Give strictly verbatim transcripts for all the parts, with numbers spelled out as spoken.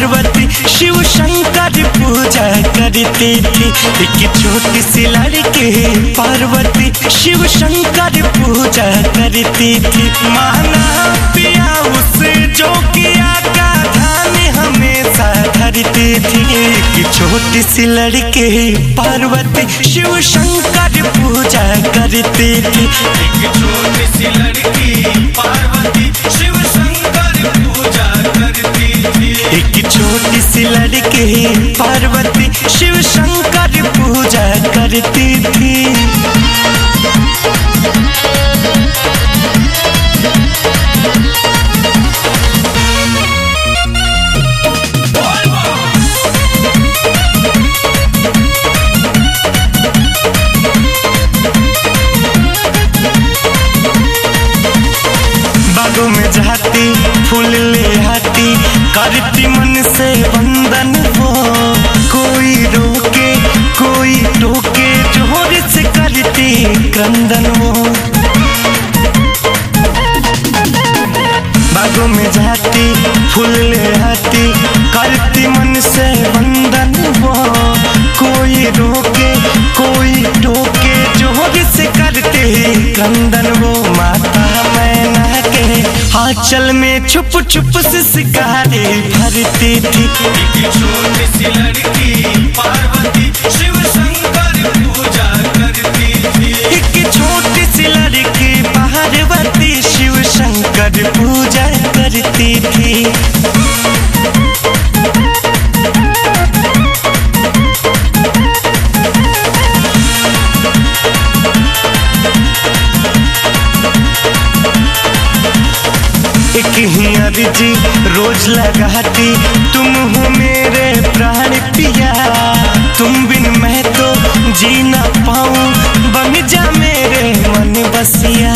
पार्वती शिव शंकर पूजा करती थी। एक छोटी सी लड़की पार्वती शिव शंकर पूजा करती थी। माना पिया उस जोगिया का ध्यान हमेशा धरती थी। एक छोटी सी लड़की पार्वती शिव शंकर पूजा करती थी। एक छोटी सी लड़की पार्वती शिव शंकर पूजा करती थी। एक छोटी सी लड़की पार्वती शिव शंकर पूजा करती थी। बागों में जाती फूल ले आती करती मन से वंदन वो। कोई रोके कोई टोके जोर से करती क्रंदन वो। बागों में जाती फूल ले आती करती मन से वंदन वो। कोई रोके कोई टोके जोर से करती क्रंदन वो। माता मैना के आंचल में छुप छुप से सिकारे भरती थी। एक छोटी सी लड़की पार्वती शिव शंकर पूजा करती थी। एक छोटी सी लड़की पार्वती शिव शंकर पूजा करती थी। एक ही अर्जी रोज लगाती तुम हो मेरे प्राण पिया। तुम बिन मैं तो जी ना पाऊं बन जा मेरे मन बसिया।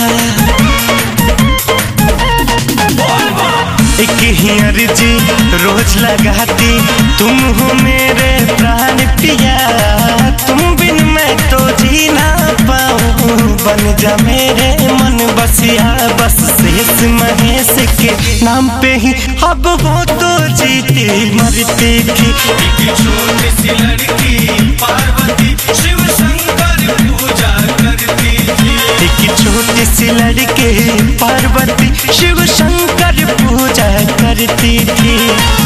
एक ही अर्जी रोज लगाती तुम हो मेरे प्राण पिया। तुम बिन मैं तो जी ना पाऊं बन जा मेरे मन बसिया। बस शेष महेश के नाम पे ही अब वो तो जीती मरती थी। एक छोटी सी लड़की पार्वती शिव शंकर पूजा करती थी। एक छोटी सी लड़की पार्वती शिव शंकर पूजा करती थी।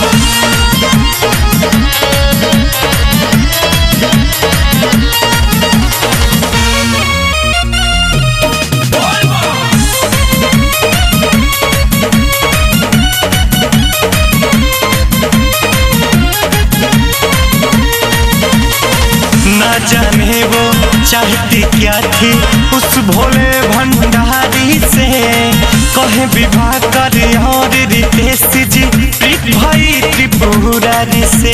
ना जाने वो चाहती क्या थी उस भोले भंडारी से। कहे विवाह कर और रितेश जी प्रीत भाई त्रिपुरारी से।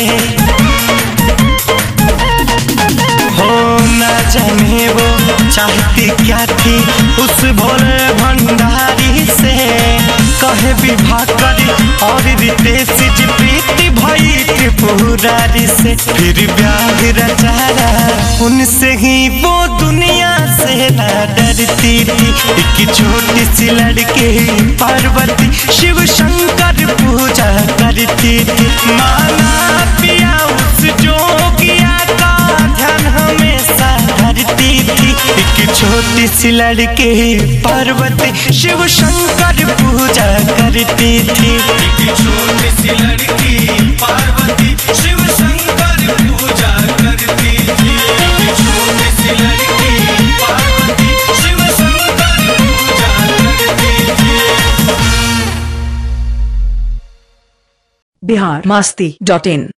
हो ना जाने वो चाहती क्या थी उस भोले भंडारी से। कहे विवाह कर और रितेश जी प्रीत भाई त्रिपुरारी से। फिर ब्याह रचाया उनसे ही वो दुनिया से ना डरती थी। एक छोटी सी लड़की पार्वती शिव शंकर पूजा करती थी। माना पिया उस जोगिया का ध्यान हमेशा धरती थी। एक छोटी सी लड़की पार्वती शिव शंकर पूजा करती थी। एक छोटी सी लड़की पार्वती शिव शंकर पूजा करती थी। एक छोटी सी लड़की पार्वती शिव शंकर पूजा करती थी। बिहार मस्ती डॉट इन